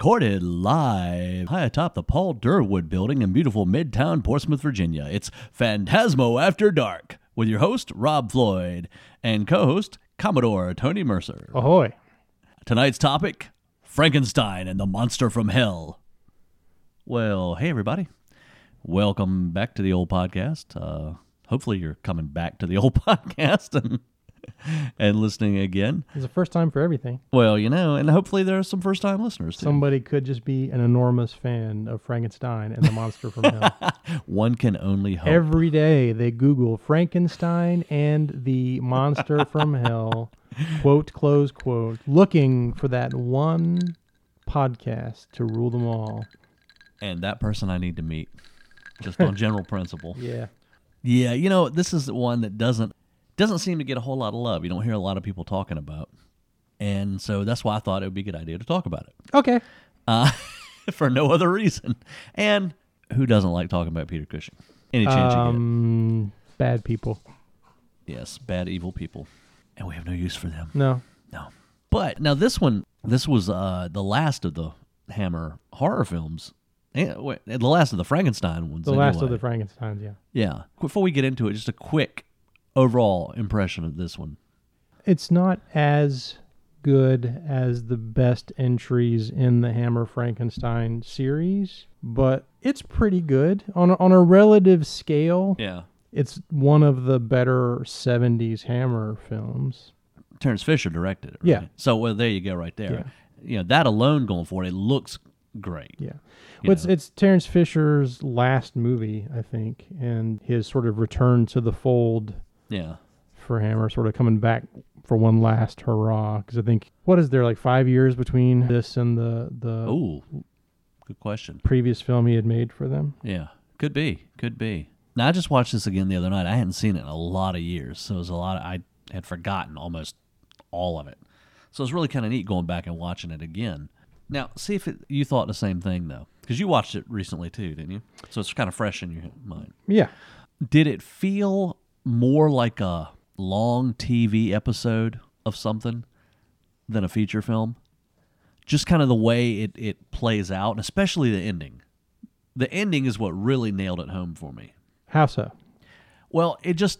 Recorded live high atop the Paul Durwood building in beautiful Midtown Portsmouth, Virginia. It's Phantasmo After Dark with your host, Rob Floyd, and co-host, Commodore Tony Mercer. Ahoy. Tonight's topic, Frankenstein and the Monster from Hell. Well, hey everybody. Welcome back to the old podcast. Hopefully you're coming back to the old podcast and listening again. It's the first time for everything. Well, you know, and hopefully there are some first-time listeners, too. Somebody could just be an enormous fan of Frankenstein and the Monster from Hell. One can only hope. Every day they Google Frankenstein and the Monster from Hell, quote, close quote, looking for that one podcast to rule them all. And that person I need to meet, just on general principle. Yeah. Yeah, you know, this is one that doesn't seem to get a whole lot of love. You don't hear a lot of people talking about. And so that's why I thought it would be a good idea to talk about it. Okay. For no other reason. And who doesn't like talking about Peter Cushing? Any chance you get. Bad people. Yes, bad, evil people. And we have no use for them. No. No. But now this was the last of the Hammer horror films. The last of the Frankenstein ones. The last of the Frankensteins, yeah. Yeah. Before we get into it, just a quick overall impression of this one. It's not as good as the best entries in the Hammer Frankenstein series, but it's pretty good. On a relative scale, Yeah. it's one of the better 70s Hammer films. Terrence Fisher directed it, right? Yeah. So, well, there you go right there. Yeah. You know, that alone going for it looks great. Yeah. You Well, know. it's Terrence Fisher's last movie, I think, and his sort of return to the fold Yeah. for Hammer, sort of coming back for one last hurrah. Because I think, what is there, like 5 years between this and the Ooh, good question. previous film he had made for them? Yeah. Could be. Now, I just watched this again the other night. I hadn't seen it in a lot of years, so it was I had forgotten almost all of it. So it's really kind of neat going back and watching it again. Now, see if you thought the same thing, though. Because you watched it recently, too, didn't you? So it's kind of fresh in your mind. Yeah. Did it feel more like a long TV episode of something than a feature film? Just kind of the way it plays out, and especially the ending. The ending is what really nailed it home for me. How so? Well,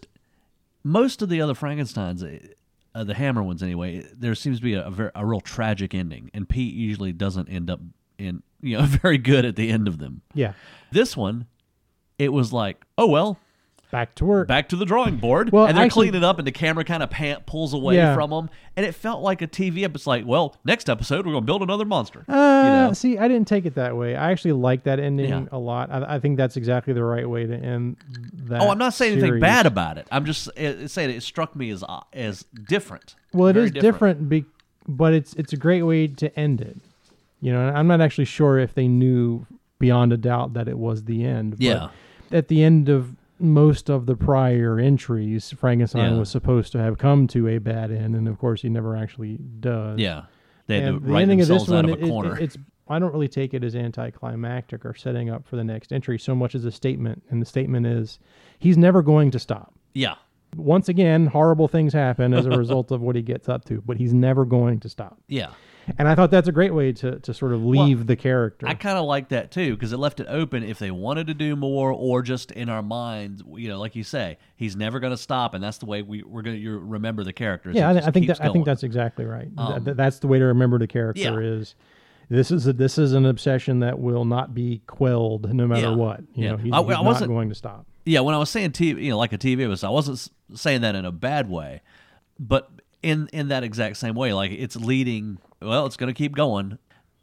most of the other Frankensteins, the Hammer ones anyway, there seems to be a real tragic ending, and Pete usually doesn't end up in very good at the end of them. Yeah. This one, it was like, oh well, Back to work. back to the drawing board, Well, and they're actually- cleaning up, and the camera kind of pulls away Yeah. from them, and it felt like a TV episode. It's like, well, next episode we're going to build another monster. know? See, I didn't take it that way. I actually like that ending Yeah. a lot. I think that's exactly the right way to end that. Oh, I'm not saying anything series. bad about it. I'm just saying it struck me as different. Well, it Very is different, but it's a great way to end it. You know, I'm not actually sure if they knew beyond a doubt that it was the end. Yeah. But at the end of most of the prior entries, Frankenstein Yeah. was supposed to have come to a bad end, and of course he never actually does. Yeah, they had to And the write ending of this themselves out one, of a corner. it's I don't really take it as anticlimactic or setting up for the next entry so much as a statement, and the statement is he's never going to stop. Yeah, Once again, horrible things happen as a result of what he gets up to, but he's never going to stop. yeah. And I thought that's a great way to sort of leave the character. I kind of like that too because it left it open if they wanted to do more, or just in our minds, like you say, he's never going to stop, and that's the way we're going to remember the characters. Yeah, It I just think keeps I think going. that's exactly right. That's the way to remember the character Yeah. is this is an obsession that will not be quelled no matter Yeah. what. You Yeah. know, he's I not wasn't- going to stop. Yeah, when I was saying TV, like a TV episode, I wasn't saying that in a bad way, but in that exact same way, like it's leading. Well, it's going to keep going,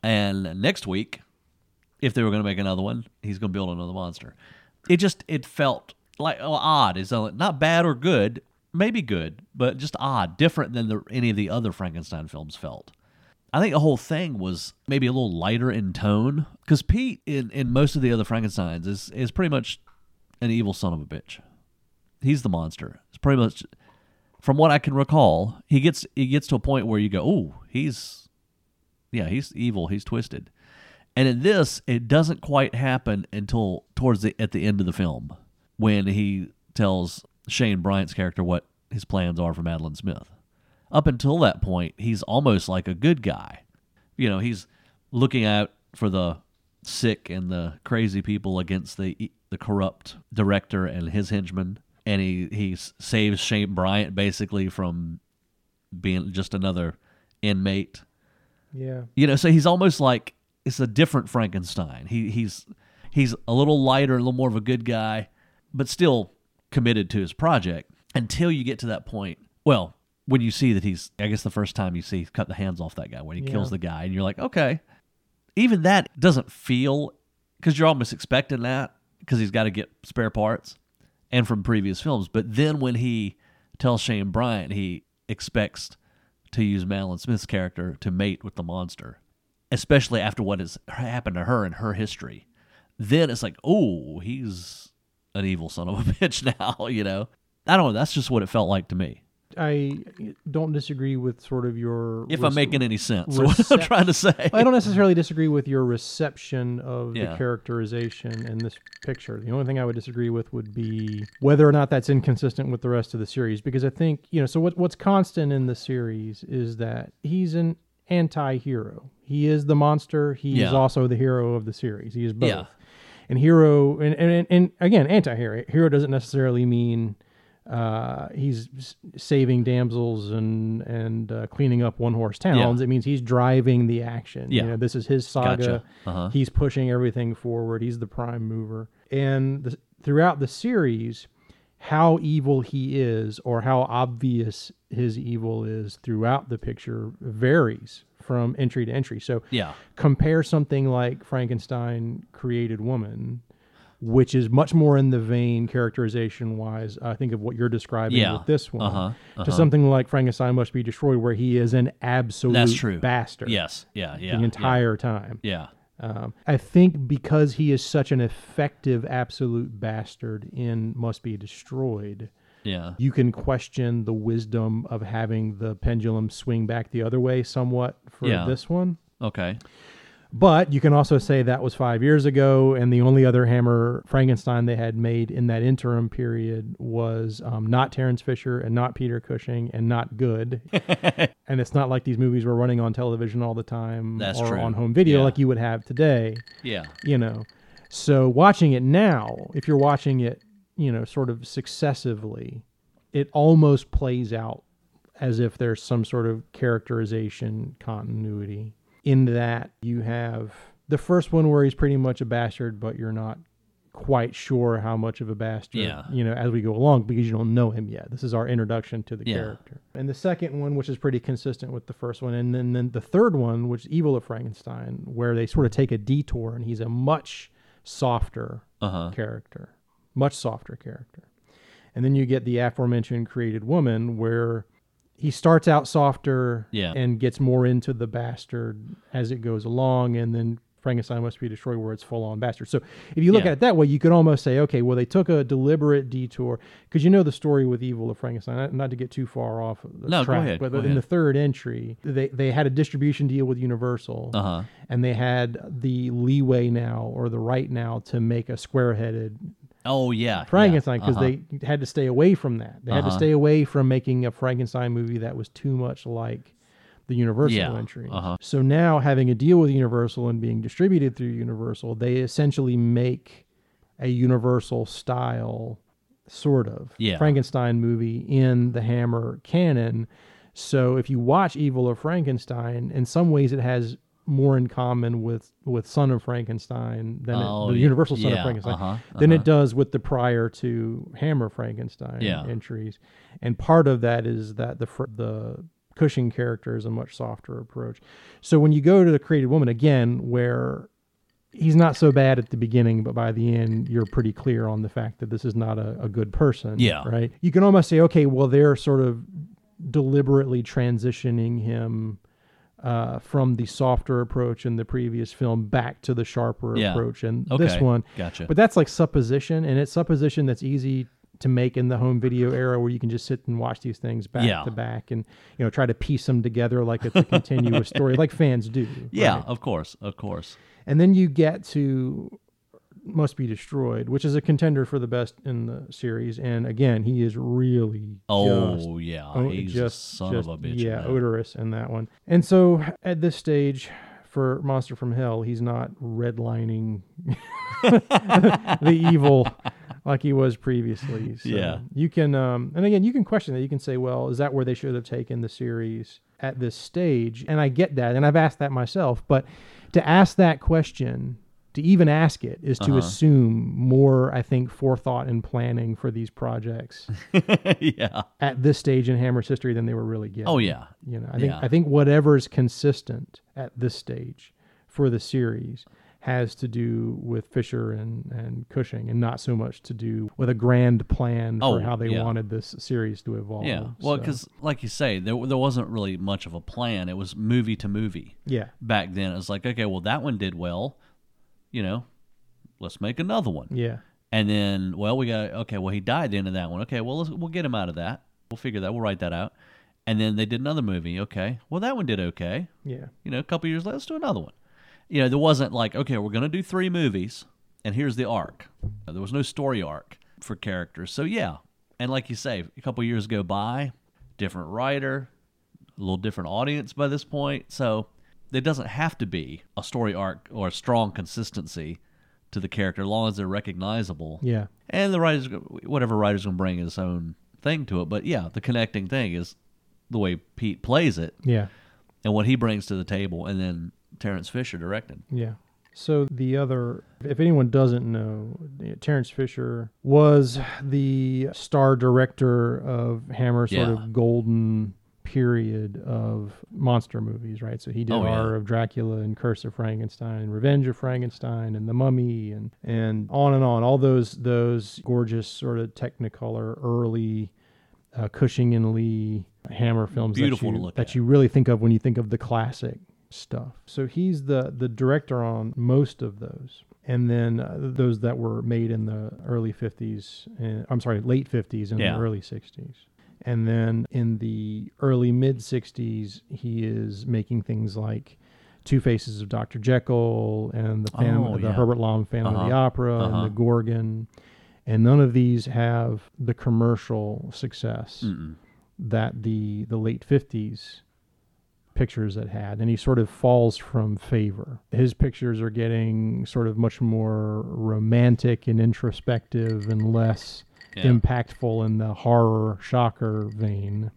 and next week, if they were going to make another one, he's going to build another monster. It felt like odd. It's not bad or good, maybe good, but just odd, different than any of the other Frankenstein films felt. I think the whole thing was maybe a little lighter in tone because Pete in most of the other Frankensteins is pretty much an evil son of a bitch. He's the monster. It's pretty much, from what I can recall, he gets to a point where you go, "Oh, he's evil. He's twisted." And in this, it doesn't quite happen until at the end of the film when he tells Shane Bryant's character what his plans are for Madeline Smith. Up until that point, he's almost like a good guy. He's looking out for the sick and the crazy people against the corrupt director and his henchmen, and he saves Shane Bryant basically from being just another inmate. Yeah. So he's almost like it's a different Frankenstein. He's a little lighter, a little more of a good guy, but still committed to his project until you get to that point. Well, when you see that I guess the first time you see cut the hands off that guy when he kills the guy, and you're like, okay. Even that doesn't feel, because you're almost expecting that, because he's got to get spare parts and from previous films. But then when he tells Shane Bryant he expects to use Madeline Smith's character to mate with the monster, especially after what has happened to her and her history, then it's like, oh, he's an evil son of a bitch now, I don't know. That's just what it felt like to me. I don't disagree with sort of your... If I'm making any sense, what I'm trying to say. I don't necessarily disagree with your reception of the characterization in this picture. The only thing I would disagree with would be whether or not that's inconsistent with the rest of the series. Because I think, so what's constant in the series is that he's an anti-hero. He is the monster. He is also the hero of the series. He is both. Yeah. And hero, and again, anti-hero. Hero doesn't necessarily mean... he's saving damsels and cleaning up one-horse towns. It means he's driving the action. Yeah. This is his saga. Gotcha. He's pushing everything forward. He's the prime mover. And throughout the series, how evil he is or how obvious his evil is throughout the picture varies from entry to entry. So compare something like Frankenstein Created Woman, which is much more in the vein characterization-wise, I think, of what you're describing with this one, to something like Frankenstein Must Be Destroyed, where he is an absolute bastard. Yes, the entire time. Yeah. I think because he is such an effective absolute bastard in Must Be Destroyed, you can question the wisdom of having the pendulum swing back the other way somewhat for this one. Okay. But you can also say that was 5 years ago, and the only other Hammer Frankenstein they had made in that interim period was not Terrence Fisher and not Peter Cushing and not good. And it's not like these movies were running on television all the time or on home video like you would have today. Yeah. So watching it now, if you're watching it, sort of successively, it almost plays out as if there's some sort of characterization continuity. In that you have the first one where he's pretty much a bastard, but you're not quite sure how much of a bastard, as we go along, because you don't know him yet. This is our introduction to the character. And the second one, which is pretty consistent with the first one. And then the third one, which is Evil of Frankenstein, where they sort of take a detour and he's a much softer character. Much softer character. And then you get the aforementioned Created Woman, where he starts out softer and gets more into the bastard as it goes along, and then Frankenstein Must Be Destroyed, where it's full-on bastard. So if you look at it that way, you could almost say, okay, well, they took a deliberate detour, because the story with Evil of Frankenstein, not to get too far off of the track, go ahead, but in the third entry, they had a distribution deal with Universal, and they had the leeway now, or the right now, to make a square-headed Frankenstein, because they had to stay away from that. They had to stay away from making a Frankenstein movie that was too much like the Universal entry. So now, having a deal with Universal and being distributed through Universal, they essentially make a Universal style sort of Frankenstein movie in the Hammer canon. So if you watch Evil of Frankenstein, in some ways it has more in common with Son of Frankenstein than the Universal Son of Frankenstein than it does with the prior to Hammer Frankenstein entries. And part of that is that the Cushing character is a much softer approach. So when you go to the Created Woman again, where he's not so bad at the beginning, but by the end you're pretty clear on the fact that this is not a good person. Right? You can almost say, okay, well, they're sort of deliberately transitioning him from the softer approach in the previous film back to the sharper approach in this one. Gotcha. But that's like supposition, and it's supposition that's easy to make in the home video era, where you can just sit and watch these things back to back and try to piece them together like it's a continuous story, like fans do. Right? Of course. And then you get to Must Be Destroyed, which is a contender for the best in the series. And again, he is really he's just a son of a bitch. Odorous in that one. And so at this stage, for Monster from Hell, he's not redlining the evil like he was previously. So Yeah. you can, and again, you can question that. You can say, well, is that where they should have taken the series at this stage? And I get that, and I've asked that myself. But to ask that question, to even ask it, is to assume more, I think, forethought and planning for these projects Yeah. at this stage in Hammer's history than they were really getting. Oh, yeah. You know, Yeah. I think whatever's consistent at this stage for the series has to do with Fisher and Cushing, and not so much to do with a grand plan for how they wanted this series to evolve. Yeah. Well, So, because like you say, there wasn't really much of a plan. It was movie to movie. yeah, Back then, it was like, okay, well, that one did well. You know, let's make another one. yeah, And then, well, he died at the end of that one. Okay, well, we'll get him out of that. We'll figure that. We'll write that out. And then they did another movie. Okay, well, that one did okay. yeah, You know, a couple years later, let's do another one. You know, there wasn't like, okay, we're going to do 3 movies, and here's the arc. There was no story arc for characters. So, yeah. And like you say, a couple years go by, different writer, a little different audience by this point. So there doesn't have to be a story arc or a strong consistency to the character as long as they're recognizable. yeah, And the writer's, whatever writer's going to bring his own thing to it. But, yeah, the connecting thing is the way Pete plays it yeah, and what he brings to the table, and then Terrence Fisher directed. yeah. So the other, if anyone doesn't know, Terrence Fisher was the star director of Hammer's sort of golden period of monster movies, right? So he did Horror of Dracula and Curse of Frankenstein and Revenge of Frankenstein and The Mummy and on and on. All those gorgeous sort of Technicolor early Cushing and Lee Hammer films Beautiful to look that at. you really think of when you think of the classic stuff. So he's the director on most of those. And then those that were made in the early 50s, late 50s and the early 60s. And then in the early mid-60s, he is making things like Two Faces of Dr. Jekyll and the Herbert Lom Phantom of the Opera and the Gorgon. And none of these have the commercial success that the late 50s pictures that had, and he sort of falls from favor. His pictures are getting sort of much more romantic and introspective and less impactful in the horror shocker vein.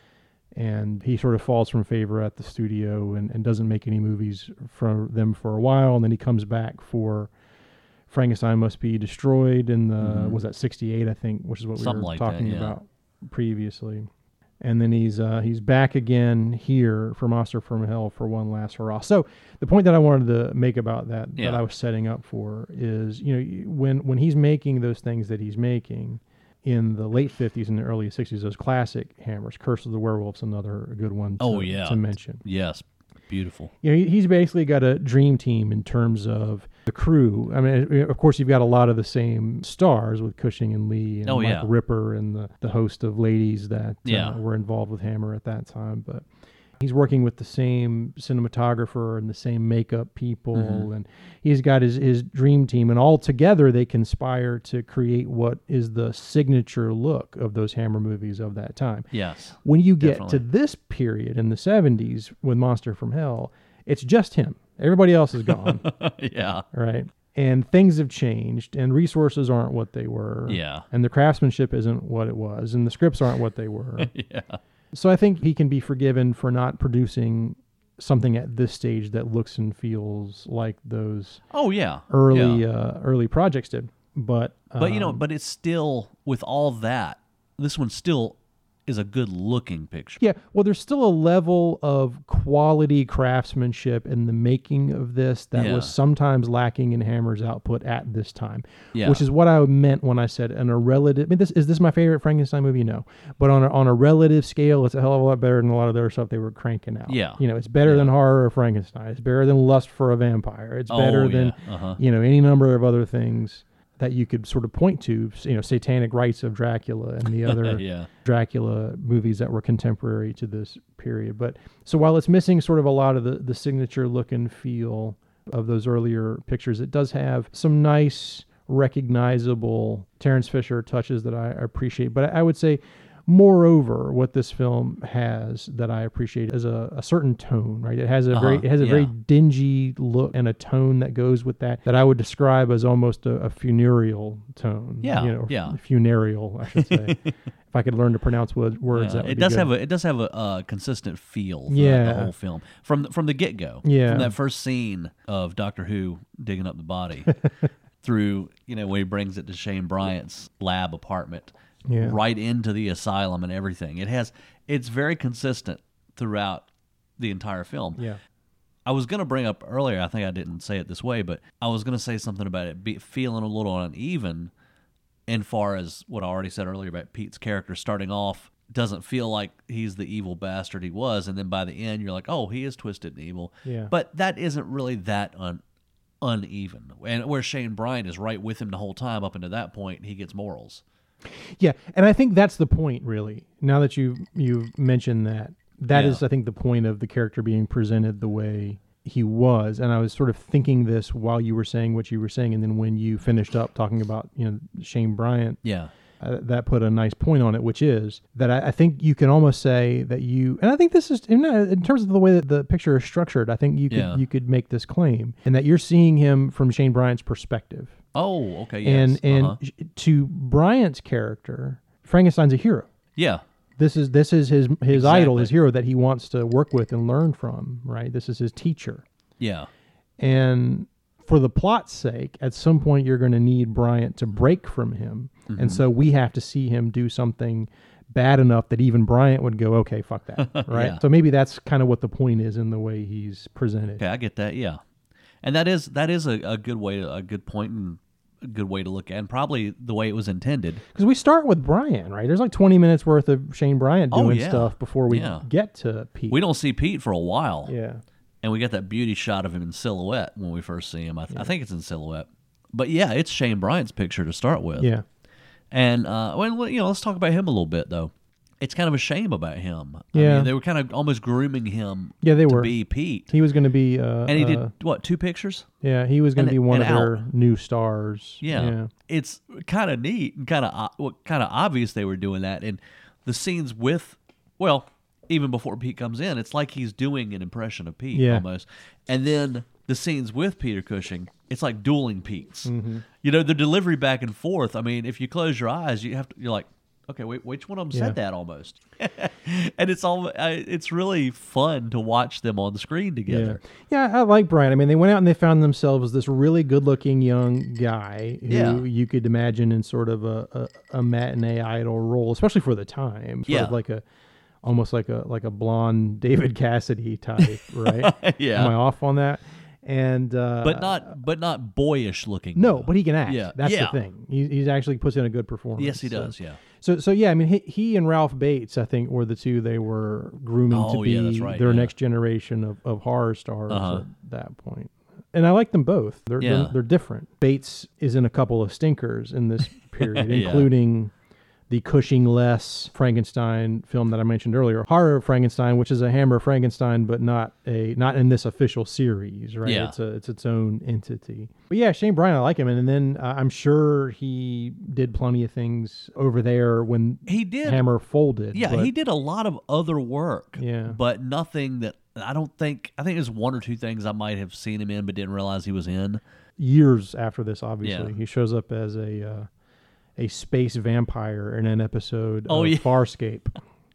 And he sort of falls from favor at the studio and doesn't make any movies for them for a while, and then he comes back for Frankenstein Must Be Destroyed in the was that 68, I think, which is what Something we were like talking that, about previously. And then he's back again here for Monster from Hell for one last hurrah. So the point that I wanted to make about that I was setting up for is, you know, when he's making those things that he's making in the late 50s and the early 60s, those classic Hammers, Curse of the Werewolf's another good one to mention. Yes, beautiful. You know, he's basically got a dream team in terms of the crew. I mean, of course, you've got a lot of the same stars with Cushing and Lee and Michael Ripper and the host of ladies that were involved with Hammer at that time. But he's working with the same cinematographer and the same makeup people, and he's got his dream team, and all together they conspire to create what is the signature look of those Hammer movies of that time. Yes. When you get to this period in the 70s with Monster from Hell, it's just him. Everybody else is gone. Yeah. Right? And things have changed, and resources aren't what they were. Yeah. And the craftsmanship isn't what it was, and the scripts aren't what they were. Yeah. So I think he can be forgiven for not producing something at this stage that looks and feels like those early projects did. But you know, but it's still, with all that, this one still is a good looking picture. Yeah, well, there's still a level of quality craftsmanship in the making of this that was sometimes lacking in Hammer's output at this time. Yeah. Which is what I meant when I said on a relative. I mean, is this my favorite Frankenstein movie? No, but on a relative scale, it's a hell of a lot better than a lot of their stuff they were cranking out. Yeah. You know, it's better than Horror of Frankenstein. It's better than Lust for a Vampire. It's better than any number of other things that you could sort of point to, you know, Satanic Rites of Dracula and the other Dracula movies that were contemporary to this period. But so while it's missing sort of a lot of the signature look and feel of those earlier pictures, it does have some nice, recognizable Terrence Fisher touches that I appreciate. But I would say Moreover, what this film has that I appreciate is a certain tone, right? It has a very dingy look and a tone that goes with that I would describe as almost a funereal tone. Funereal, I should say. If I could learn to pronounce words, that would it be does good. it does have a consistent feel throughout the whole film from the get go. Yeah. From that first scene of Doctor Who digging up the body through when he brings it to Shane Bryant's lab apartment. Yeah. Right into the asylum and everything. It's very consistent throughout the entire film. Yeah. I was going to bring up earlier, I think I didn't say it this way, but I was going to say something about it feeling a little uneven in far as what I already said earlier about Pete's character starting off doesn't feel like he's the evil bastard he was, and then by the end you're like, oh, he is twisted and evil. Yeah. But that isn't really that uneven. And where Shane Bryant is right with him the whole time up until that point, he gets morals. Yeah, and I think that's the point, really. Now that you've mentioned that is, I think, the point of the character being presented the way he was. And I was sort of thinking this while you were saying what you were saying, and then when you finished up talking about Shane Bryant, that put a nice point on it, which is that I think you can almost say that and I think this is in terms of the way that the picture is structured. I think you could make this claim, and that you're seeing him from Shane Bryant's perspective. Oh, okay, yes. And to Bryant's character, Frankenstein's a hero. Yeah. This is his idol, his hero that he wants to work with and learn from, right? This is his teacher. Yeah. And for the plot's sake, at some point you're going to need Bryant to break from him. Mm-hmm. And so we have to see him do something bad enough that even Bryant would go, okay, fuck that, right? Yeah. So maybe that's kind of what the point is in the way he's presented. Okay, I get that, yeah. And that is a good point and a good way to look at it, and probably the way it was intended. Because we start with Bryant, right? There's like 20 minutes worth of Shane Bryant doing stuff before we get to Pete. We don't see Pete for a while. Yeah. And we get that beauty shot of him in silhouette when we first see him. I think it's in silhouette. But yeah, it's Shane Bryant's picture to start with. Yeah. And let's talk about him a little bit, though. It's kind of a shame about him. Yeah. I mean, they were kind of almost grooming him they to were. be Pete. He was going to be... and he did, 2 pictures? Yeah, he was going to be one of their new stars. Yeah. It's kind of neat and kind of obvious they were doing that. And the scenes with... Well, even before Pete comes in, it's like he's doing an impression of Pete almost. And then the scenes with Peter Cushing, it's like dueling Petes. Mm-hmm. The delivery back and forth. I mean, if you close your eyes, you're like, okay, wait, which one of them said that almost? And it's really fun to watch them on the screen together. Yeah, I like Brian. I mean, they went out and they found themselves this really good-looking young guy who you could imagine in sort of a matinee idol role, especially for the time. Sort of like almost like a blonde David Cassidy type, right? Yeah. Am I off on that? And but not boyish looking. No, but he can act. Yeah. That's the thing. He actually puts in a good performance. Yes, he does. Yeah. So yeah, I mean, he and Ralph Bates, I think, were the two they were grooming to be their next generation of horror stars at that point. And I like them both. They're different. Bates is in a couple of stinkers in this period, including the Cushing-less Frankenstein film that I mentioned earlier, Horror of Frankenstein, which is a Hammer Frankenstein, but not in this official series, right? Yeah. It's its own entity. But yeah, Shane Bryant, I like him, and then I'm sure he did plenty of things over there when he did Hammer folded. Yeah, he did a lot of other work. Yeah, but nothing that I think there's 1 or 2 things I might have seen him in, but didn't realize he was in. Years after this, obviously, he shows up as a space vampire in an episode of Farscape.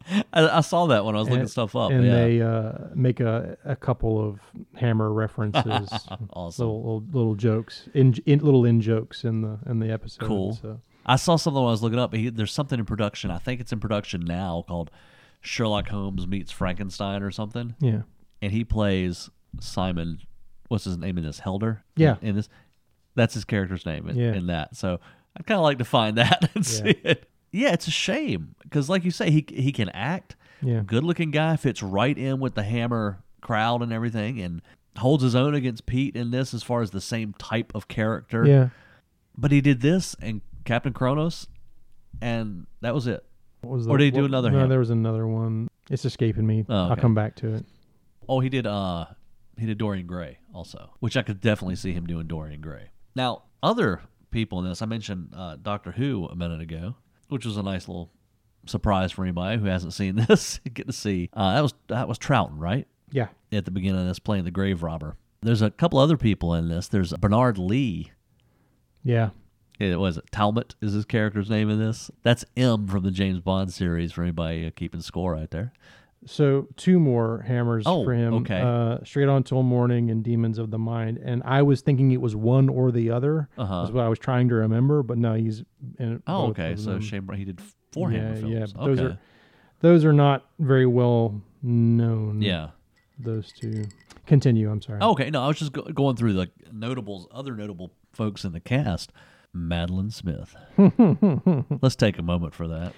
I saw that when I was looking stuff up. And they make a couple of Hammer references. Awesome. Little jokes, in jokes in the episode. Cool. So. I saw something when I was looking up. There's something in production. I think it's in production now called Sherlock Holmes Meets Frankenstein or something. Yeah. And he plays Simon. What's his name in this? Helder. Yeah. In this, that's his character's name in that. So I'd kind of like to find that and see it. Yeah, it's a shame because, like you say, he can act. Yeah. Good-looking guy, fits right in with the Hammer crowd and everything, and holds his own against Pete in this as far as the same type of character. Yeah. But he did this and Captain Kronos, and that was it. What was or did he do another? No, there was another one. It's escaping me. Oh, okay. I'll come back to it. Oh, he did Dorian Gray also, which I could definitely see him doing Dorian Gray. Now, other people in this, I mentioned Doctor Who a minute ago, which was a nice little surprise for anybody who hasn't seen this, get to see that was Troughton, right? Yeah. At the beginning of this, playing the grave robber. There's a couple other people in this. There's Bernard Lee. Yeah. It was Talbot is his character's name in this. That's M from the James Bond series for anybody keeping score right there. So 2 more hammers for him. Okay. Straight On Till Morning and Demons of the Mind. And I was thinking it was one or the other. That's what I was trying to remember, but no, he's in both okay. of So them. Shane Brown, he did 4 Hammer films. Yeah, but Okay. those are not very well known. Yeah. Those 2. Continue, I'm sorry. Okay, no, I was just going through the other notable folks in the cast. Madeline Smith. Let's take a moment for that.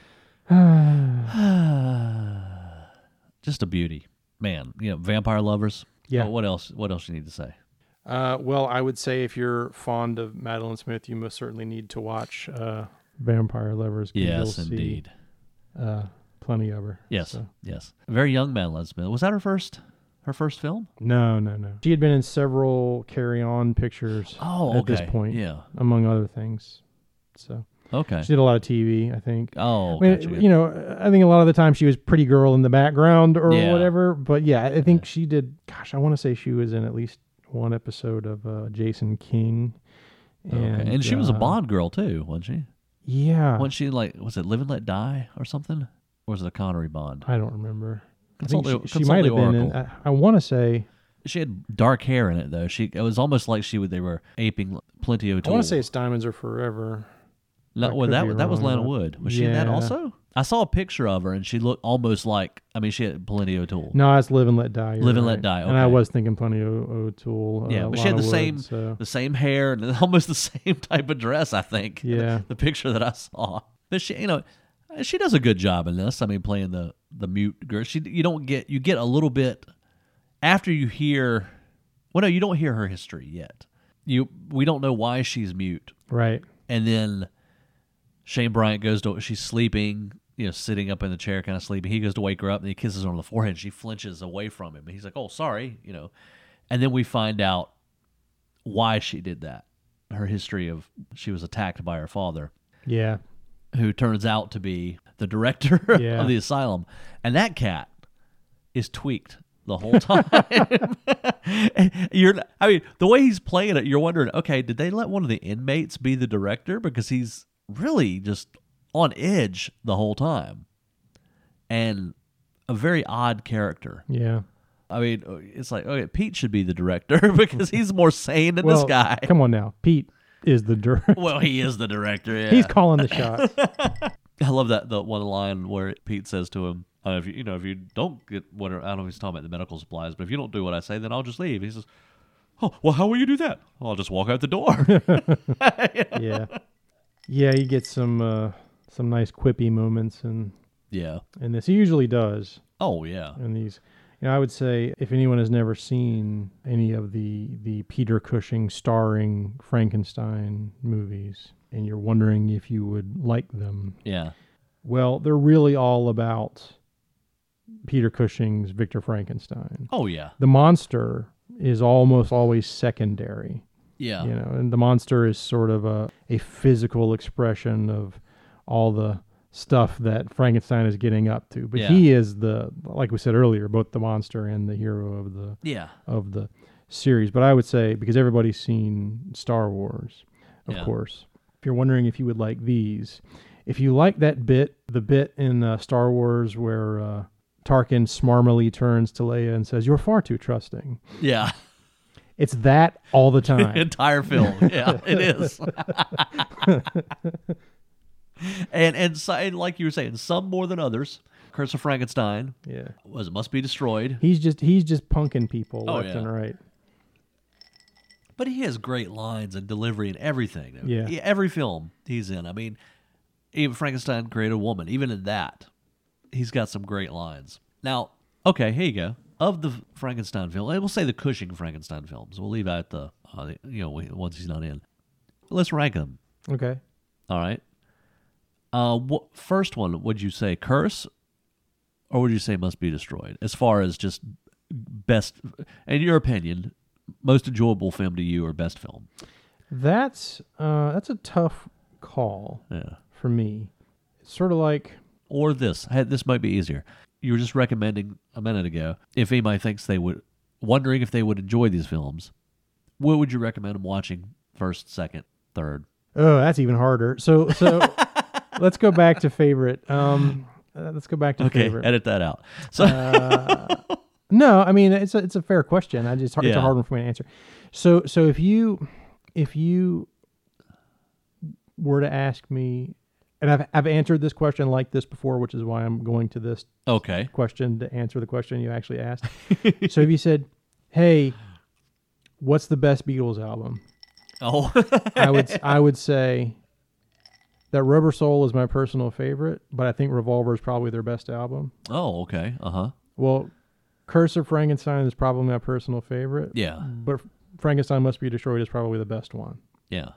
Just a beauty, man. Vampire lovers. Yeah. What else? What else you need to say? Well, I would say if you're fond of Madeline Smith, you most certainly need to watch Vampire Lovers. 'Cause Yes, you'll indeed. See, plenty of her. Yes, So. yes. Very young Madeline Smith. Was that her first film? No. She had been in several Carry On pictures at this point. Yeah. Among other things. So Okay. she did a lot of TV, I think. Oh, I mean, gotcha. I think a lot of the time she was pretty girl in the background or Yeah. whatever. But yeah, I think she did. Gosh, I want to say she was in at least one episode of Jason King. And she was a Bond girl too, wasn't she? Yeah. Wasn't she was it Live and Let Die or something? Or was it a Connery Bond? I don't remember. I Consult think the- she consult might the have been in. Oracle. I want to say. She had dark hair in it though. It was almost like they were aping Plenty O'Toole. I want to say it's Diamonds Are Forever. No, I well, could be that was wrong, Lana but- Wood. Was she in that Yeah. also? I saw a picture of her and she looked almost like. I mean, she had Plenty O'Toole. No, it's Live and Let Die. You're Live and Let right. Die, And I okay. was thinking Plenty O'Toole. Yeah, but she had Lana the Wood, same so. the same hair and almost the same type of dress. I think. Yeah. The picture that I saw, but she does a good job in this. I mean, playing the mute girl. You get a little bit after you hear. Well, no, you don't hear her history yet. We don't know why she's mute, Right. and then Shane Bryant she's sleeping. Sitting up in the chair, kind of sleeping. He goes to wake her up, and he kisses her on the forehead. And she flinches away from him, and he's like, "Oh, sorry," And then we find out why she did that. Her history of she was attacked by her father, Yeah. who turns out to be the director Yeah. of the asylum, and that cat is tweaked the whole time. The way he's playing it, you're wondering, okay, did they let one of the inmates be the director because he's really just on edge the whole time, and a very odd character. Yeah. I mean, it's like, okay, Pete should be the director because he's more sane than Well, this guy. Come on now. Pete is the director. Well, he is the director. Yeah. He's calling the shots. I love the one line where Pete says to him, if you don't get whatever, I don't know if he's talking about the medical supplies, but if you don't do what I say, then I'll just leave. He says, "Oh, well, how will you do that? I'll just walk out the door." Yeah. Yeah, he gets some nice quippy moments in Yeah. this. He usually does Oh yeah. in these. I would say if anyone has never seen any of the Peter Cushing starring Frankenstein movies and you're wondering if you would like them, Yeah. well, they're really all about Peter Cushing's Victor Frankenstein. Oh yeah. The monster is almost always secondary. Yeah. And the monster is sort of a physical expression of all the stuff that Frankenstein is getting up to. But Yeah. he is like we said earlier, both the monster and the hero Yeah. of the series. But I would say, because everybody's seen Star Wars, of Yeah. course, if you're wondering if you would like these, if you like the bit in Star Wars where Tarkin smarmily turns to Leia and says, "You're far too trusting." Yeah. It's that all the time. Entire film. Yeah, it is. and like you were saying, some more than others. Curse of Frankenstein Yeah. must be destroyed. He's just punking people Oh, left yeah. and right. But he has great lines and delivery and everything. Yeah. Every film he's in. I mean, even Frankenstein created a woman. Even in that, he's got some great lines. Now, okay, here you go. Of the Frankenstein film, we'll say the Cushing Frankenstein films. We'll leave out the ones he's not in. Let's rank them. Okay. All right. First one, would you say Curse, or would you say Must Be Destroyed? As far as just best, in your opinion, most enjoyable film to you or best film? That's a tough call Yeah. for me. It's sort of like, or this. This might be easier. You were just recommending a minute ago, if anybody thinks wondering if they would enjoy these films, what would you recommend them watching first, second, third? Oh, that's even harder. So let's go back to favorite. Let's go back to favorite. Okay, edit that out. So no, I mean it's a fair question. It's a hard one for me to answer. So if you were to ask me, and I've answered this question like this before, which is why I'm going to this question to answer the question you actually asked. So if you said, "Hey, what's the best Beatles album?" Oh, I would say that Rubber Soul is my personal favorite, but I think Revolver is probably their best album. Oh, okay. Well, Curse of Frankenstein is probably my personal favorite. Yeah. But Frankenstein Must Be Destroyed is probably the best one. Yeah.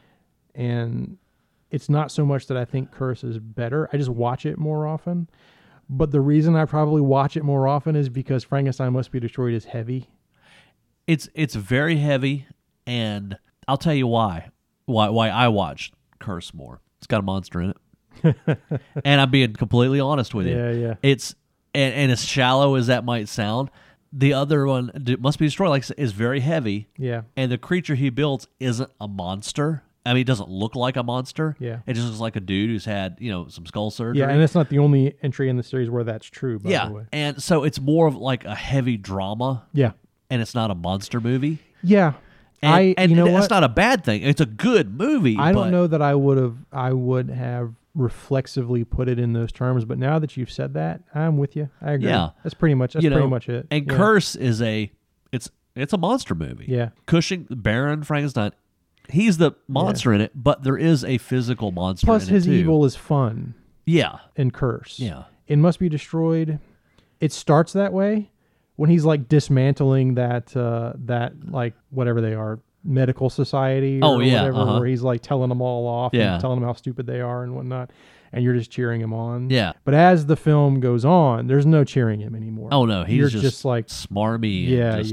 And it's not so much that I think Curse is better. I just watch it more often. But the reason I probably watch it more often is because Frankenstein Must Be Destroyed is heavy. It's very heavy, and I'll tell you why I watch Curse more. It's got a monster in it. And I'm being completely honest with you. Yeah. It's and as shallow as that might sound, the other one, Must Be Destroyed, like is very heavy. Yeah. And the creature he builds isn't a monster. I mean, it doesn't look like a monster. Yeah. It just looks like a dude who's had, some skull surgery. Yeah, and it's not the only entry in the series where that's true, by the way. And so it's more of like a heavy drama. Yeah. And it's not a monster movie. Yeah. And you know that's what? not a bad thing. It's a good movie. I don't know that I would have reflexively put it in those terms, but now that you've said that, I'm with you. I agree. Yeah. That's pretty much it. And Curse is it's a monster movie. Yeah. Cushing, Baron Frankenstein, he's the monster in it, but there is a physical monster Plus in it his too. evil is fun. Yeah. In Curse. Yeah. In Must Be Destroyed, it starts that way when he's like dismantling that like whatever they are, medical society or whatever, where he's like telling them all off and telling them how stupid they are and whatnot, and you're just cheering him on. Yeah. But as the film goes on, there's no cheering him anymore. Oh no, he's just like smarmy.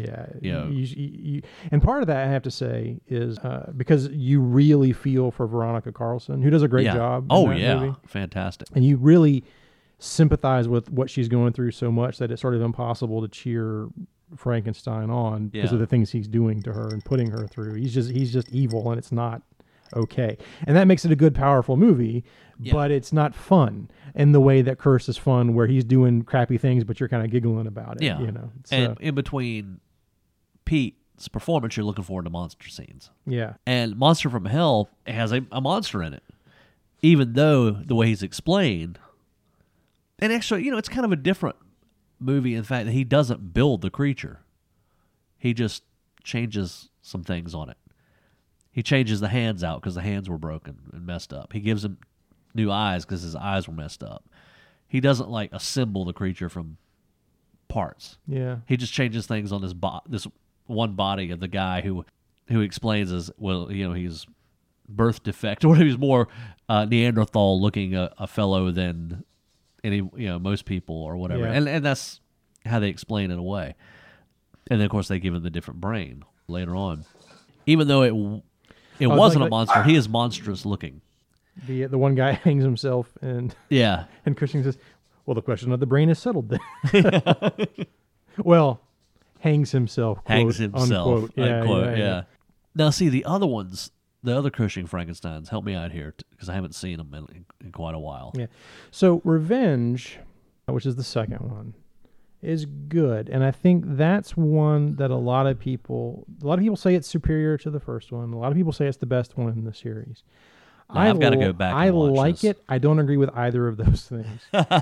Yeah. And part of that, I have to say, is because you really feel for Veronica Carlson, who does a great job. In that movie. Fantastic. And you really sympathize with what she's going through so much that it's sort of impossible to cheer Frankenstein on because of the things he's doing to her and putting her through. He's just evil, and it's not okay. And that makes it a good, powerful movie, but it's not fun in the way that Curse is fun, where he's doing crappy things, but you're kind of giggling about it. Yeah. And in between Pete's performance, you're looking forward to monster scenes. Yeah. And Monster from Hell has a monster in it, even though the way he's explained. And actually, it's kind of a different movie in fact that he doesn't build the creature. He just changes some things on it. He changes the hands out because the hands were broken and messed up. He gives him new eyes because his eyes were messed up. He doesn't like assemble the creature from parts. Yeah. He just changes things on this one body of the guy who explains as well, he's birth defect or he's more Neanderthal looking a fellow than most people or whatever. Yeah. And that's how they explain it away. And then of course they give him the different brain later on. Even though it wasn't a monster, he is monstrous looking. The one guy hangs himself and and Cushing says, "Well, the question of the brain is settled then." Well, hangs himself, unquote. Yeah. Now see the other ones, the other Cushing Frankensteins, help me out here because I haven't seen them in quite a while. Yeah. So Revenge, which is the second one, is good, and I think that's one that a lot of people say it's superior to the first one. A lot of people say it's the best one in the series. Now, I've got to go back. I like this. it. I don't agree with either of those things.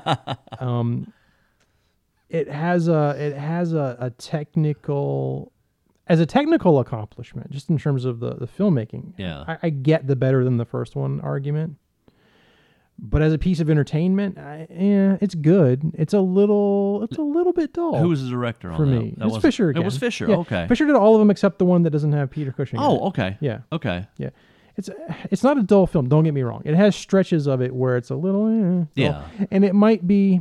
It has a technical. As a technical accomplishment, just in terms of the filmmaking, I get the better than the first one argument. But as a piece of entertainment, it's good. It's a little bit dull. Who was the director on for that? me? It's Fisher again. It was Fisher. Yeah. Okay. Fisher did all of them except the one that doesn't have Peter Cushing. Oh, okay. Yeah. Okay. Yeah. It's not a dull film. Don't get me wrong. It has stretches of it where it's a little dull. Yeah. And it might be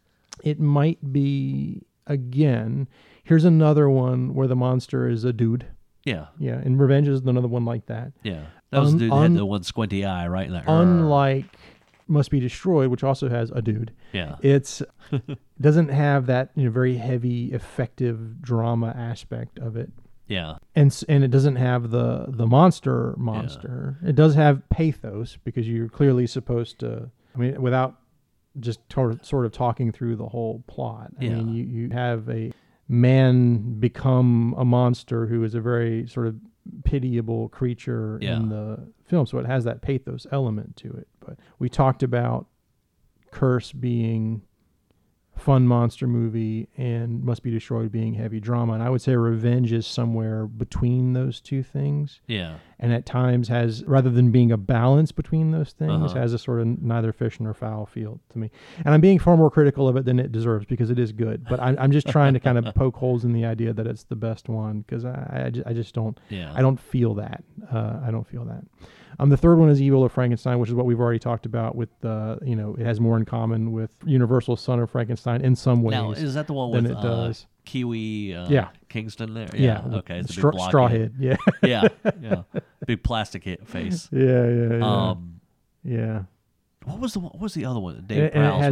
again. Here's another one where the monster is a dude. Yeah. Yeah, and Revenge is another one like that. Yeah. That was the dude that had the one squinty eye, right? In that unlike Must Be Destroyed, which also has a dude, Yeah. it's doesn't have that very heavy, effective drama aspect of it. Yeah. And it doesn't have the monster. It does have pathos because you're clearly supposed to. I mean, without just sort of talking through the whole plot. I mean, you have a man become a monster who is a very sort of pitiable creature in the film, so it has that pathos element to it. But we talked about Curse being fun monster movie and Must Be Destroyed being heavy drama, and I would say Revenge is somewhere between those two things. Yeah. And at times has, rather than being a balance between those things, has a sort of neither fish nor fowl feel to me. And I'm being far more critical of it than it deserves because it is good. But I'm just trying to kind of poke holes in the idea that it's the best one because I just don't. Yeah. I don't feel that. I don't feel that. The third one is Evil of Frankenstein, which is what we've already talked about. With it has more in common with Universal's Son of Frankenstein in some ways. Now, is that the one than with it does. Kiwi Kingston there? Yeah. Okay. It's a big block straw head. Yeah. Yeah. Big plastic face. Yeah. Yeah. What was the other one? It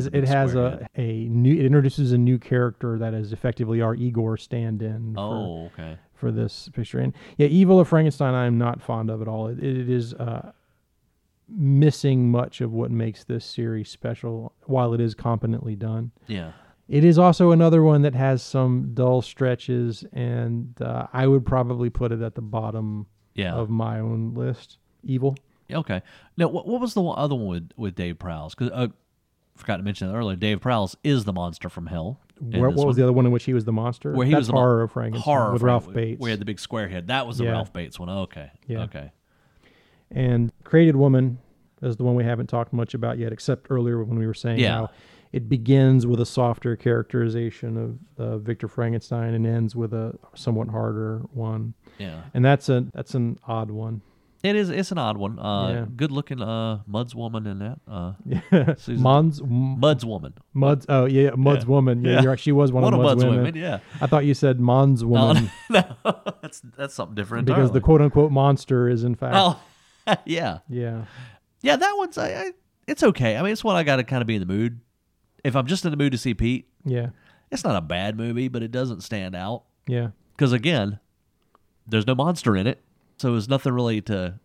introduces a new character that is effectively our Igor stand-in. Okay. For this picture. And Evil of Frankenstein I'm not fond of at all. It is missing much of what makes this series special while it is competently done. Yeah. It is also another one that has some dull stretches, and I would probably put it at the bottom of my own list. Evil. Okay. Now, what was the other one with Dave Prowse? Because I forgot to mention that earlier. Dave Prowse is the monster from hell. What was the other one in which he was the monster? Where he was the Horror of Frankenstein with Ralph Bates. We had the big square head. That was the Ralph Bates one. Okay. Yeah. Okay. And Created Woman is the one we haven't talked much about yet, except earlier when we were saying how it begins with a softer characterization of Victor Frankenstein and ends with a somewhat harder one. Yeah. And that's an odd one. It is. It's an odd one. Good looking Mud's woman in that. Mud's woman. Mud's woman. Yeah, you're right. She was one of Mud's women. Yeah. I thought you said Mon's woman. No, that's something different. Because the quote unquote monster is in fact. Oh, yeah. Yeah. Yeah, that one's. It's okay. I mean, it's one I got to kind of be in the mood. If I'm just in the mood to see Pete. Yeah. It's not a bad movie, but it doesn't stand out. Yeah. Because again, there's no monster in it. So there's nothing really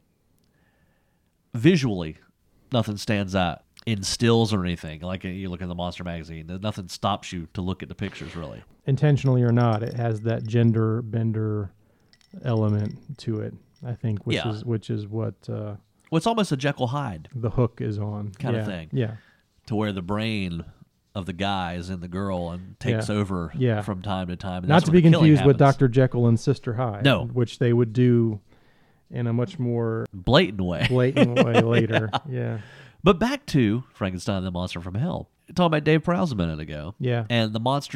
visually, nothing stands out in stills or anything. Like you look at the Monster magazine, nothing stops you to look at the pictures really. Intentionally or not, it has that gender bender element to it, I think, which is what... well, it's almost a Jekyll Hyde. The hook is on. Kind of thing. Yeah. To where the brain of the guy is in the girl and takes over from time to time. And not to be confused with Dr. Jekyll and Sister Hyde. No. Which they would do in a much more blatant way later. Yeah. But back to Frankenstein the Monster from Hell. Talking about Dave Prowse a minute ago. Yeah. And the monster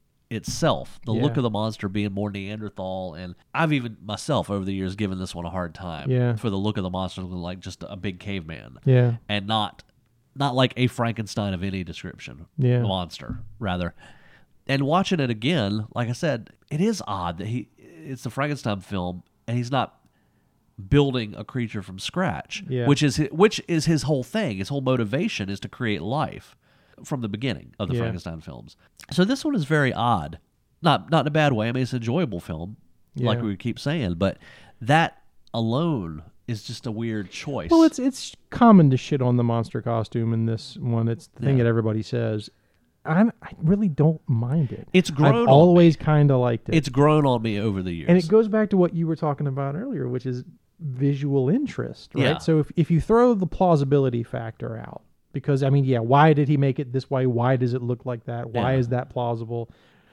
itself, the look of the monster being more Neanderthal, and I've even myself over the years given this one a hard time for the look of the monster looking like just a big caveman. Yeah. And not like a Frankenstein of any description. Yeah. Monster, rather. And watching it again, like I said, it is odd that it's a Frankenstein film and he's not building a creature from scratch, which is his whole thing. His whole motivation is to create life from the beginning of the Frankenstein films. So this one is very odd, not in a bad way. I mean, it's an enjoyable film, like we keep saying, but that alone is just a weird choice. Well, it's common to shit on the monster costume in this one. It's the thing that everybody says. I really don't mind it. It's grown. I've always kind of liked it. It's grown on me over the years, and it goes back to what you were talking about earlier, which is visual interest, right? Yeah. So if you throw the plausibility factor out, because I mean, why did he make it this way? Why does it look like that? Why is that plausible?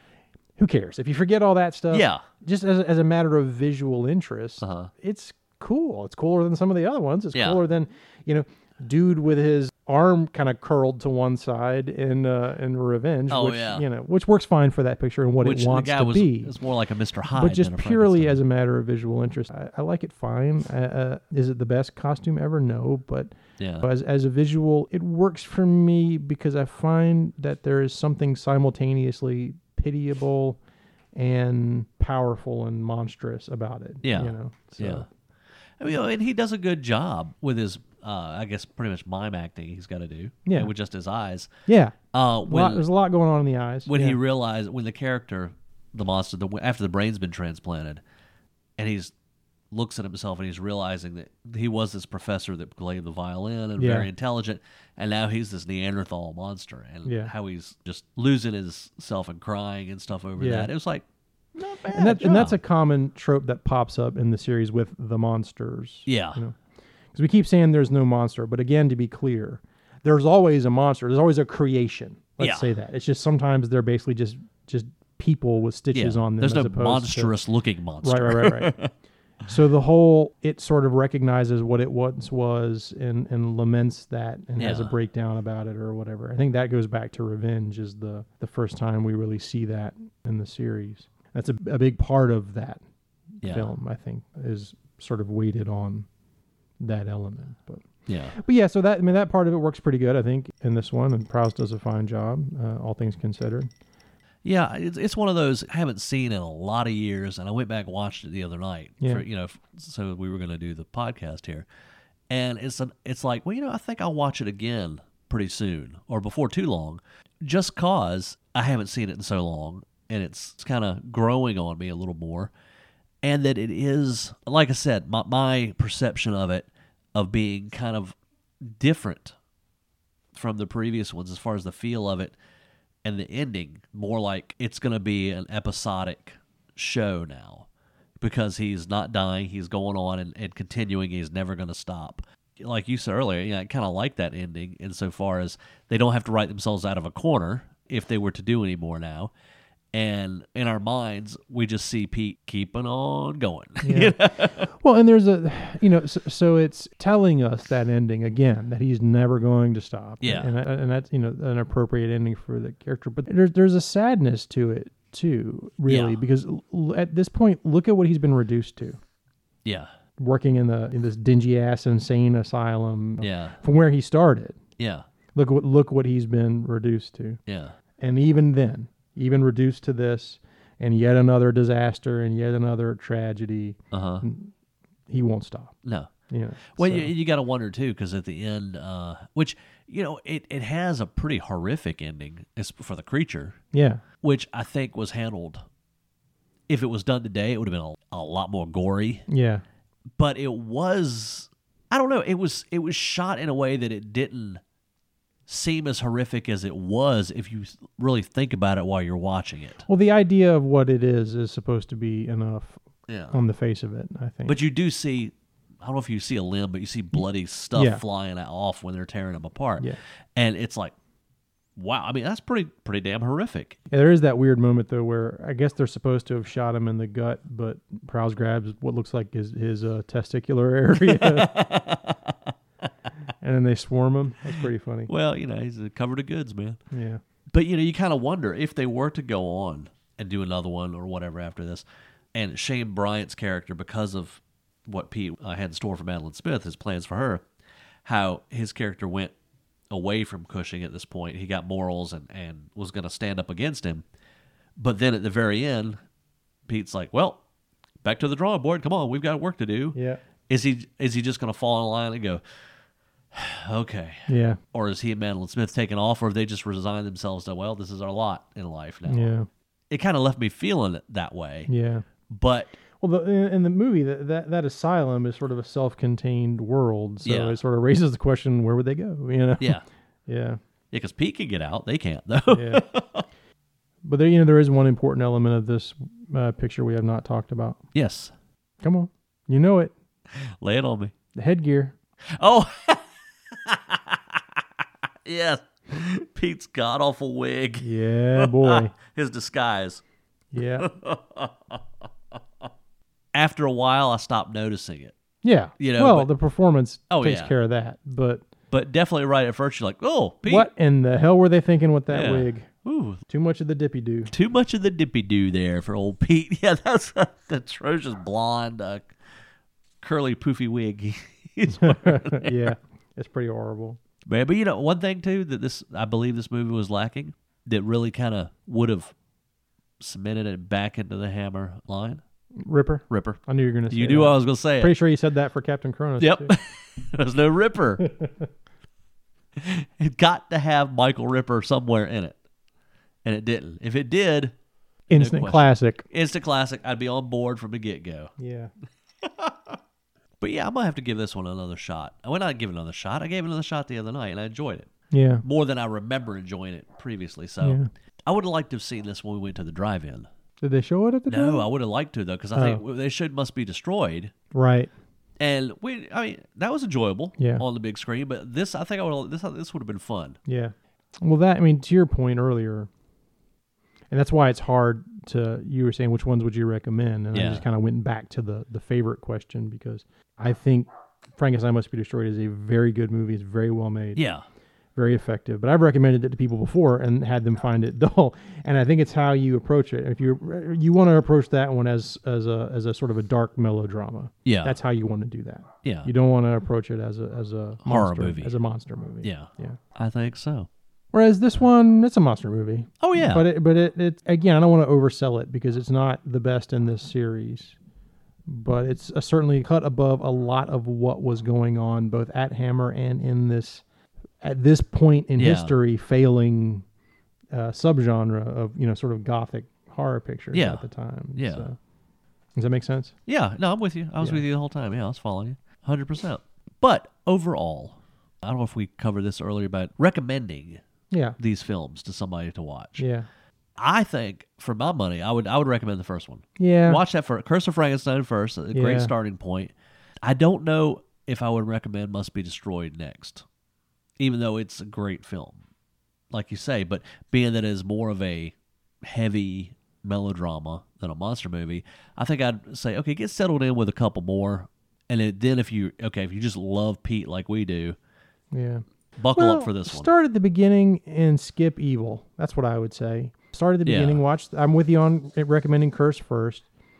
Who cares? If you forget all that stuff, just as a matter of visual interest, it's cool. It's cooler than some of the other ones. It's cooler than, dude with his arm kind of curled to one side in Revenge, which works fine for that picture and what it wants to be. It's more like a Mr. Hyde. But just purely as a matter of visual interest, I like it fine. Is it the best costume ever? No, but as a visual, it works for me because I find that there is something simultaneously pitiable and powerful and monstrous about it. I mean, and he does a good job with his I guess pretty much mime acting he's got to do. Yeah. With just his eyes. Yeah. When There's a lot going on in the eyes. he realized, when the character, the monster, after the brain's been transplanted, and he's looks at himself and he's realizing that he was this professor that played the violin and very intelligent, and now he's this Neanderthal monster, and how he's just losing his self and crying and stuff over that. It was like, not bad. And that's a common trope that pops up in the series with the monsters. Yeah. Because we keep saying there's no monster, but again, to be clear, there's always a monster. There's always a creation. Let's say that. It's just sometimes they're basically just people with stitches on them. There's no as opposed monstrous looking monster. Right. So it sort of recognizes what it once was and laments that and has a breakdown about it or whatever. I think that goes back to Revenge is the first time we really see that in the series. That's a big part of that film, I think, is sort of weighted on that element. But yeah, so that part of it works pretty good, I think, in this one, and Prowse does a fine job, all things considered. Yeah, it's one of those I haven't seen in a lot of years, and I went back and watched it the other night. So we were going to do the podcast here, and it's like, well, I think I'll watch it again pretty soon or before too long, just cause I haven't seen it in so long, and it's kind of growing on me a little more, and that it is, like I said, my perception of it of being kind of different from the previous ones as far as the feel of it. And the ending, more like it's going to be an episodic show now because he's not dying. He's going on and continuing. He's never going to stop. Like you said earlier, I kind of like that ending insofar as they don't have to write themselves out of a corner if they were to do any more now. And in our minds, we just see Pete keeping on going. Yeah. Well, and there's so it's telling us that ending again, that he's never going to stop. Yeah. And that's, an appropriate ending for the character. But there's a sadness to it too, really, because at this point, look at what he's been reduced to. Yeah. Working in this dingy ass insane asylum. Yeah. From where he started. Yeah. Look what he's been reduced to. Yeah. And even then, even reduced to this and yet another disaster and yet another tragedy, he won't stop. No. Well, you got to wonder, too, because at the end, which, it has a pretty horrific ending for the creature. Yeah. Which I think was handled, if it was done today, it would have been a lot more gory. Yeah. But it was, I don't know, it was shot in a way that it didn't seem as horrific as it was if you really think about it while you're watching it. Well, the idea of what it is supposed to be enough on the face of it, I think. But you do see, I don't know if you see a limb, but you see bloody stuff flying off when they're tearing them apart. Yeah. And it's like, wow, I mean, that's pretty damn horrific. Yeah, there is that weird moment, though, where I guess they're supposed to have shot him in the gut, but Prowse grabs what looks like his testicular area. And then they swarm him. That's pretty funny. Well, he's a covered of goods, man. Yeah. But, you kind of wonder if they were to go on and do another one or whatever after this, and Shane Bryant's character, because of what Pete had in store for Madeline Smith, his plans for her, how his character went away from Cushing at this point. He got morals and was going to stand up against him. But then at the very end, Pete's like, well, back to the drawing board. Come on, we've got work to do. Yeah. Is he just going to fall in line and go, okay. Yeah. Or is he and Madeline Smith taking off, or have they just resigned themselves to, well, this is our lot in life now? Yeah. It kind of left me feeling it that way. Yeah. But well, in the movie, that asylum is sort of a self-contained world, so it sort of raises the question: where would they go? Yeah. Yeah. Yeah. Because Pete can get out, they can't though. Yeah. But there is one important element of this picture we have not talked about. Yes. Come on, you know it. Lay it on me. The headgear. Oh. Yes. Pete's god-awful wig. Yeah, boy. His disguise. Yeah. After a while, I stopped noticing it. Yeah. The performance takes care of that. But definitely right at first, you're like, oh, Pete. What in the hell were they thinking with that wig? Ooh. Too much of the dippy-doo. Too much of the dippy-doo there for old Pete. Yeah, that's the atrocious blonde, curly, poofy wig. Yeah, it's pretty horrible. But one thing, too, that I believe this movie was lacking, that really kind of would have cemented it back into the Hammer line, Ripper. Ripper. I knew you were going to say You knew that. I was going to say Pretty it. sure you said that for Captain Kronos. Yep. too. There's no Ripper. It got to have Michael Ripper somewhere in it. And it didn't. If it did, Instant question. classic. instant classic. I'd be on board from the get-go. Yeah. But yeah, I'm going to have to give this one another shot. I went not give it another shot. I gave it another shot the other night, and I enjoyed it. Yeah. More than I remember enjoying it previously. So Yeah. I would have liked to have seen this when we went to the drive-in. Did they show it at the No, time? I would have liked to, though, because I think they should Must Be Destroyed. Right. And that was enjoyable Yeah. on the big screen. But this, I think this would have been fun. Yeah. Well, to your point earlier, and that's why it's hard you were saying which ones would you recommend? And I Yeah. just kind of went back to the favorite question because I think Frankenstein Must Be Destroyed is a very good movie. It's very well made. Yeah. Very effective. But I've recommended it to people before and had them find it dull. And I think it's how you approach it. If you want to approach that one as a sort of a dark melodrama. Yeah. That's how you want to do that. Yeah. You don't want to approach it as a Horror monster, movie. as a monster movie. Yeah. Yeah. I think so. Whereas this one, it's a monster movie. Oh, yeah. But it again, I don't want to oversell it because it's not the best in this series. But it's certainly cut above a lot of what was going on both at Hammer and in this, at this point in history, failing subgenre of, sort of gothic horror pictures at the time. Yeah. So, does that make sense? Yeah. No, I'm with you. I was with you the whole time. Yeah, I was following you. 100%. But overall, I don't know if we covered this earlier about recommending Yeah. these films to somebody to watch. Yeah. I think, for my money, I would recommend the first one. Yeah. Watch that for Curse of Frankenstein first, a great Yeah. starting point. I don't know if I would recommend Must Be Destroyed next, even though it's a great film, like you say. But being that it is more of a heavy melodrama than a monster movie, I think I'd say, okay, get settled in with a couple more, and then if you just love Pete like we do, Yeah. buckle up for this one. Start at the beginning and skip Evil. That's what I would say. Start at the Yeah. beginning. Watch. I'm with you on recommending Curse first,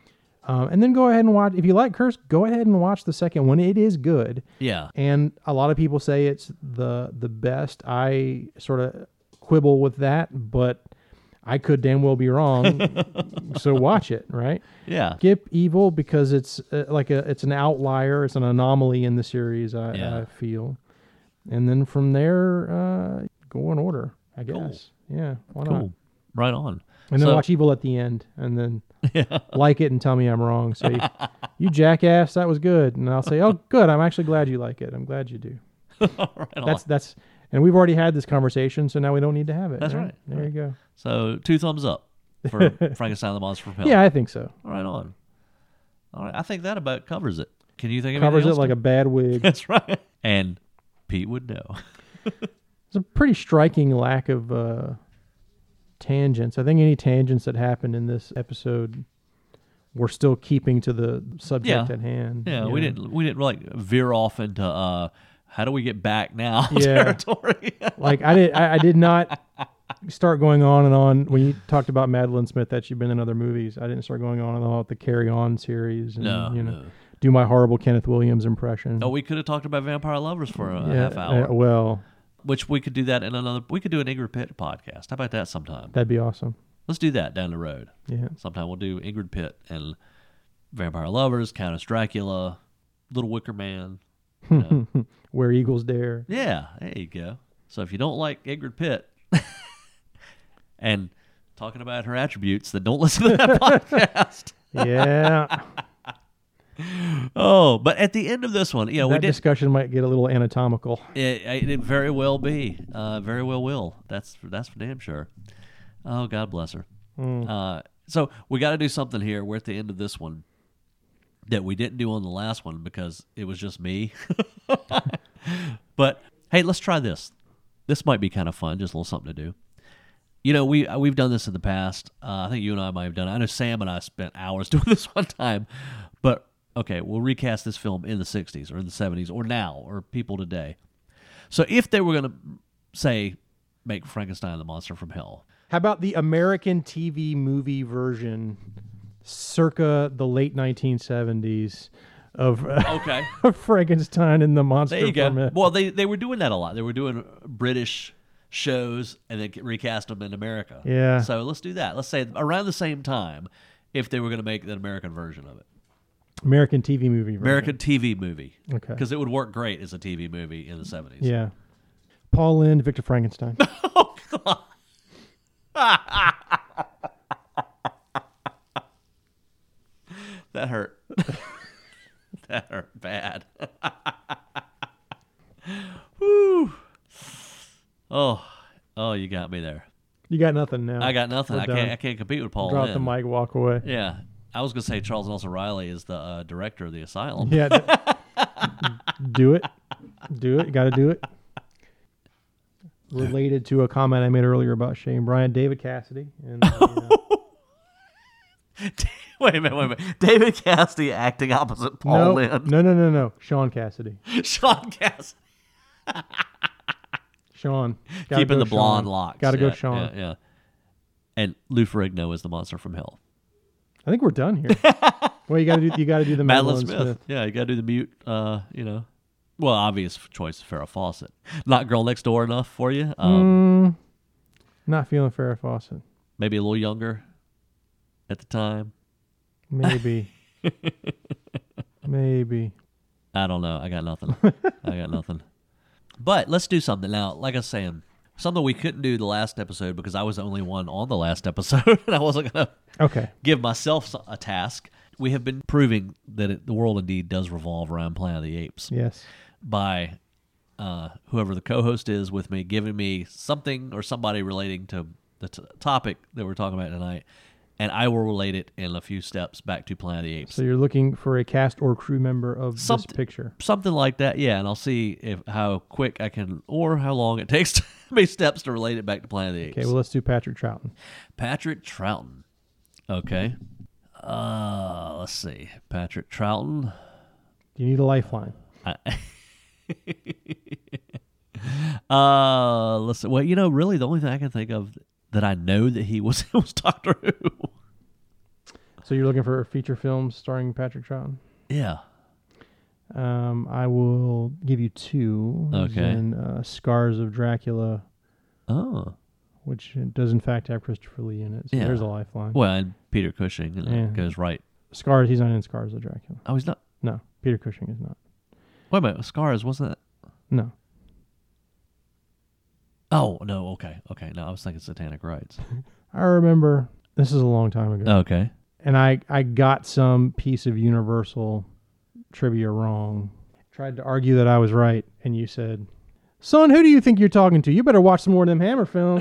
and then go ahead and watch. If you like Curse, go ahead and watch the second one. It is good, Yeah, and a lot of people say it's the best. I sort of quibble with that, but I could damn well be wrong. So watch it, right? yeah, Skip Evil because it's it's an outlier. It's an anomaly in the series. Yeah. I feel, and then from there, go in order. I guess. Yeah. Why not? cool, right on. And then So- watch Evil at the end, and then like it and tell me I'm wrong. Say, you jackass, that was good, and I'll say, oh, good. I'm actually glad you like it. I'm glad you do. Right on. That's, and we've already had this conversation, so now we don't need to have it. That's right. There you go. So 2 thumbs up for Frankenstein the Monster from Hell. Yeah, I think so. Right on. All right, I think that about covers it. Can you think of Covers anything it else like a bad wig. That's right. And Pete would know. It's a pretty striking lack of tangents. I think any tangents that happened in this episode were still keeping to the subject Yeah. at hand. Yeah, you we know? didn't like veer off into how do we get back now Yeah. territory. Like I did not start going on and on when you talked about Madeline Smith that she'd been in other movies. I didn't start going on and on with the Carry On series and No. do my horrible Kenneth Williams impression. Oh, we could have talked about Vampire Lovers for a half Yeah, hour. well, Which we could do that in another. We could do an Ingrid Pitt podcast. How about that sometime? that'd be awesome. Let's do that down the road. Yeah. Sometime we'll do Ingrid Pitt and Vampire Lovers, Countess Dracula, Little Wicker Man. You know. Where Eagles Dare. Yeah, there you go. So if you don't like Ingrid Pitt and talking about her attributes, then don't listen to that podcast. Yeah. Oh, but at the end of this one, we that did. discussion might get a little anatomical. It very well be. Very well will. That's for damn sure. Oh, God bless her. So we got to do something here. We're at the end of this one that we didn't do on the last one because it was just me. But hey, let's try this. This might be kind of fun. Just a little something to do. We've done this in the past. I think you and I might have done it. I know Sam and I spent hours doing this one time. But okay, we'll recast this film in the 60s or in the 70s or now or people today. So if they were going to say make Frankenstein the Monster from Hell. How about the American TV movie version circa the late 1970s of Okay. Frankenstein and the Monster There you go. from Hell? Well, they were doing that a lot. They were doing British shows and then recast them in America. Yeah. So let's do that. Let's say around the same time, if they were going to make an American version of it. American TV movie. Version. American TV movie. Okay. Because it would work great as a TV movie in the 70s. Yeah. Paul Lynde, Victor Frankenstein. Oh, God. That hurt. That hurt bad. Whew. Oh, you got me there. You got nothing now. I got nothing. We're I done. can't compete with Paul Drop Lynde. the mic, walk away. Yeah. I was going to say Charles Nelson Riley is the director of the asylum. Yeah. Do it. Do it. You got to do it. Related to a comment I made earlier about Shane Bryant, David Cassidy. And, Wait a minute. David Cassidy acting opposite Paul Lynde. No. Sean Cassidy. Sean Cassidy. Sean. Keeping the blonde locks. Got to go Sean. Yeah. And Lou Ferrigno is the monster from hell. I think we're done here. Well, you got to do the Madeline Madeline Smith. Yeah, you got to do the mute, Well, obvious choice, Farrah Fawcett. Not Girl Next Door enough for you? Not feeling Farrah Fawcett. Maybe a little younger at the time. Maybe. Maybe. I don't know. I got nothing. But let's do something now. Like I was saying, something we couldn't do the last episode because I was the only one on the last episode, and I wasn't going to give myself a task. We have been proving that the world indeed does revolve around Planet of the Apes. Yes. By whoever the co-host is with me, giving me something or somebody relating to the topic that we're talking about tonight, and I will relate it in a few steps back to Planet of the Apes. So you're looking for a cast or crew member of this picture. Something like that, yeah, and I'll see how quick I can or how long it takes to make steps to relate it back to Planet of the Apes. Okay, well, let's do Patrick Troughton. Patrick Troughton. Okay. Let's see. Patrick Troughton. Do you need a lifeline? Let's see. Well, really the only thing I can think of that I know that he was Doctor Who. So you're looking for feature films starring Patrick Troughton? Yeah. I will give you two. Okay. And Scars of Dracula. Oh. Which does in fact have Christopher Lee in it. So there's a lifeline. Well, and Peter Cushing goes right. Scars, he's not in Scars of Dracula. Oh, he's not? No, Peter Cushing is not. Wait a minute, Scars, wasn't that? No. Oh, no, okay. No, I was thinking Satanic Rites. I remember, this is a long time ago. Okay. And I got some piece of Universal trivia wrong. Tried to argue that I was right, and you said, "Son, who do you think you're talking to? You better watch some more of them Hammer films."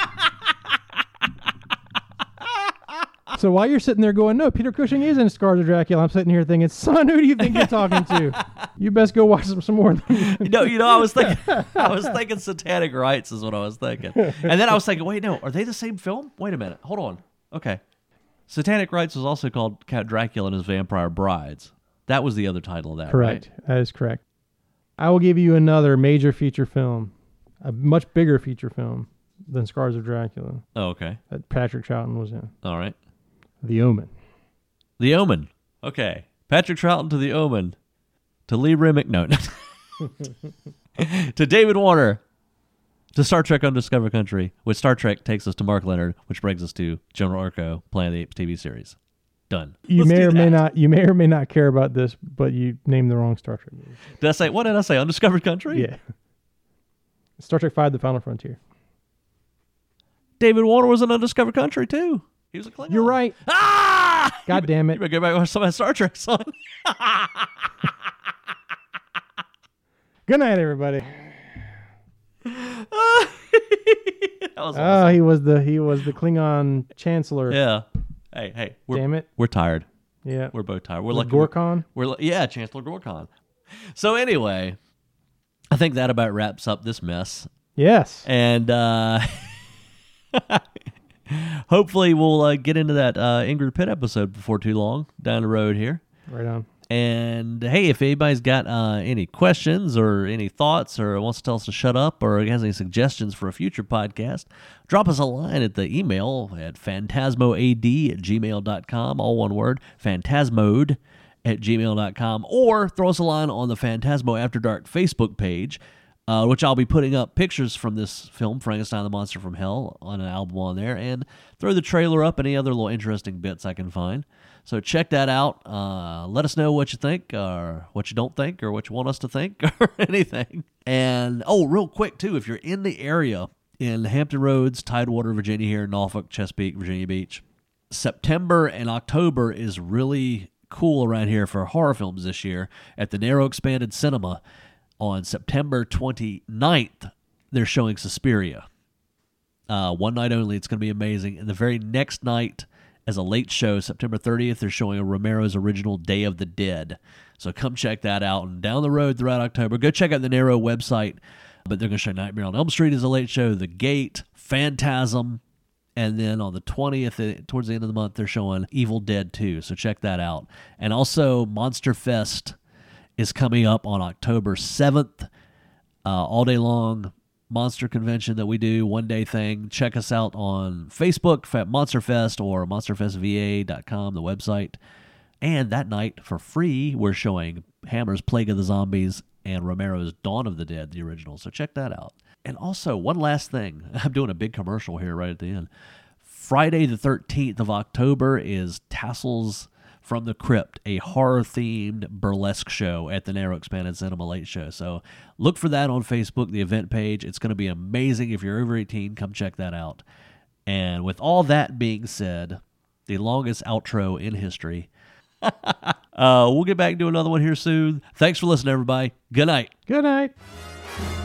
So while you're sitting there going, "No, Peter Cushing is in Scars of Dracula," I'm sitting here thinking, "Son, who do you think you're talking to? You best go watch some more." I was thinking Satanic Rites is what I was thinking. And then I was thinking, wait, no, are they the same film? Wait a minute. Hold on. Okay. Satanic Rites was also called Count Dracula and His Vampire Brides. That was the other title of that, correct. Right? That is correct. I will give you another major feature film, a much bigger feature film than Scars of Dracula. Oh, okay. That Patrick Troughton was in. All right. The Omen. The Omen. Okay. Patrick Troughton to The Omen. To Lee Remick. No. To David Warner. To Star Trek Undiscovered Country, which Star Trek takes us to Mark Leonard, which brings us to General Urko, Planet of the Apes TV series. Done. You may or may not care about this, but you named the wrong Star Trek movie. What did I say? Undiscovered Country? Yeah. Star Trek V: The Final Frontier. David Warner was in Undiscovered Country too. He was a Klingon. You're right. Ah! God damn it. You better go back and watch some of that Star Trek, son. Good night, everybody. That was awesome. He was the Klingon Chancellor. Yeah. Hey. Damn it. We're tired. Yeah. We're both tired. We're like Gorkon. Yeah, Chancellor Gorkon. So anyway, I think that about wraps up this mess. Yes. And hopefully we'll get into that Ingrid Pitt episode before too long down the road here. Right on. And hey, if anybody's got any questions or any thoughts or wants to tell us to shut up or has any suggestions for a future podcast, drop us a line at the email at phantasmoad@gmail.com, all one word, phantasmode@gmail.com, or throw us a line on the Phantasmo After Dark Facebook page. which I'll be putting up pictures from this film, Frankenstein the Monster from Hell, on an album on there, and throw the trailer up, any other little interesting bits I can find. So check that out. Let us know what you think, or what you don't think, or what you want us to think, or anything. And, real quick, too, if you're in the area, in Hampton Roads, Tidewater, Virginia here, Norfolk, Chesapeake, Virginia Beach, September and October is really cool around here for horror films this year. At the Narrow Expanded Cinema on September 29th, they're showing Suspiria. One night only. It's going to be amazing. And the very next night, as a late show, September 30th, they're showing Romero's original Day of the Dead. So come check that out. And down the road throughout October, go check out the Narrow website. But they're going to show Nightmare on Elm Street as a late show, The Gate, Phantasm, and then on the 20th, towards the end of the month, they're showing Evil Dead 2. So check that out. And also, Monster Fest is coming up on October 7th. All day long monster convention that we do, one-day thing. Check us out on Facebook, Monster Fest, or monsterfestva.com, the website. And that night, for free, we're showing Hammer's Plague of the Zombies and Romero's Dawn of the Dead, the original. So check that out. And also, one last thing. I'm doing a big commercial here right at the end. Friday the 13th of October is Tassels from the Crypt, a horror-themed burlesque show at the Narrow Expanded Cinema Late Show. So look for that on Facebook, the event page. It's going to be amazing. If you're over 18, come check that out. And with all that being said, the longest outro in history, we'll get back to another one here soon. Thanks for listening, everybody. Good night. Good night.